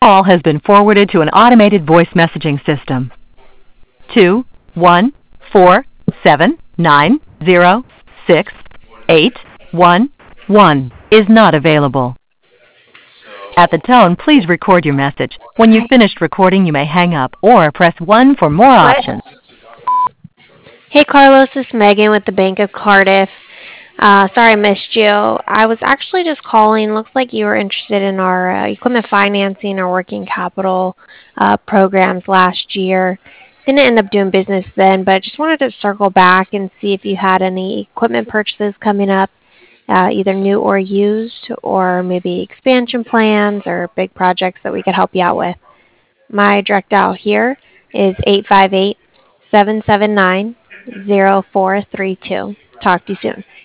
call has been forwarded to an automated voice messaging system. 21479068811 is not available. At the tone, please record your message. When you've finished recording, you may hang up or press 1 for more options. Hey, Carlos, this is Megan with the Bank of Cardiff. Sorry I missed you. I was actually just calling. Looks like you were interested in our equipment financing or working capital programs last year. Didn't end up doing business then, but just wanted to circle back and see if you had any equipment purchases coming up, either new or used, or maybe expansion plans or big projects that we could help you out with. My direct dial here is 858-779-0432. Talk to you soon.